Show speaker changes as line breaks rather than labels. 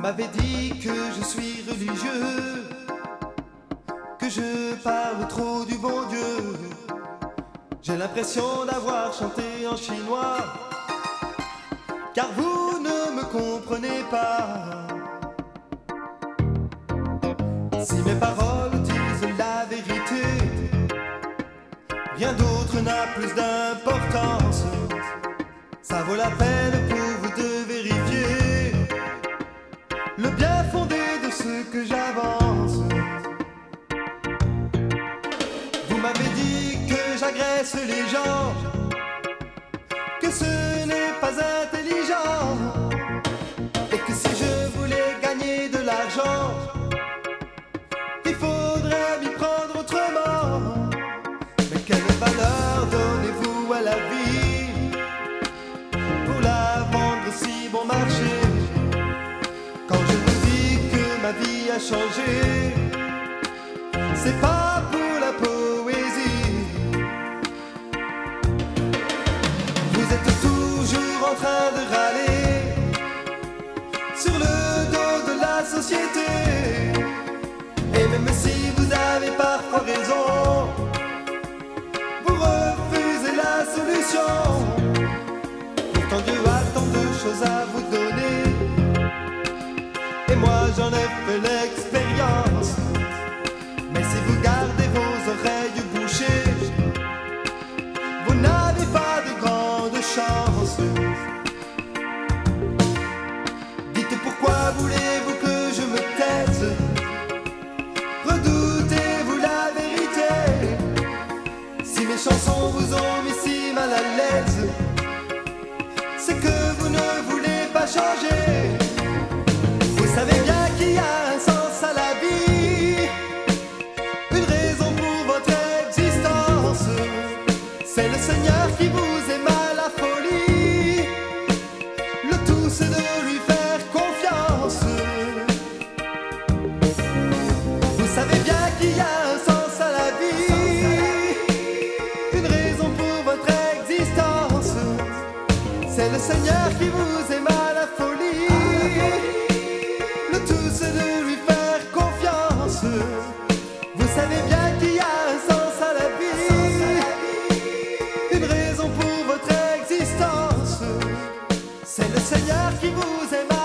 m'avez dit que je suis religieux, que je parle trop du bon Dieu. J'ai l'impression d'avoir chanté en chinois, car vous ne me comprenez pas. Si mes paroles disent la vérité, rien d'autre n'a plus d'importance. Ça vaut la peine pour vous de vérifier le bien fondé de ce que j'avance. Vous m'avez dit que j'agresse les gens, que ce n'est pas intelligent, et que si je voulais gagner de l'argent, il faudrait m'y prendre autrement. Mais quelle valeur donnez-vous à la vie pour la vendre si bon marché? Quand je vous dis que ma vie a changé, c'est pas pour la poésie. Vous êtes toujours en train de râler sur le dos de la société, et même si vous avez parfois raison, vous refusez la solution. Pourtant Dieu a tant de choses à vous donner, et moi j'en ai fait l'expérience. Mais si vous gardez vos oreilles bouchées, vous n'avez pas de grande chance. Dites pourquoi voulez-vous que je me taise? Redoutez-vous la vérité? Si mes chansons vous ont mis si mal à l'aise, c'est que vous ne voulez pas changer. Vous savez bien qu'il y a un sens à la vie, une raison pour votre existence. C'est le Seigneur qui vous aime à la folie, le tout c'est de lui faire confiance. Vous savez bien qu'il y a un sens à la vie, une raison pour votre existence. C'est le Seigneur qui vous aime à la folie, le tout c'est de lui faire confiance. Vous savez bien qu'il y a un sens à la vie, une raison pour votre existence. C'est le Seigneur qui vous aime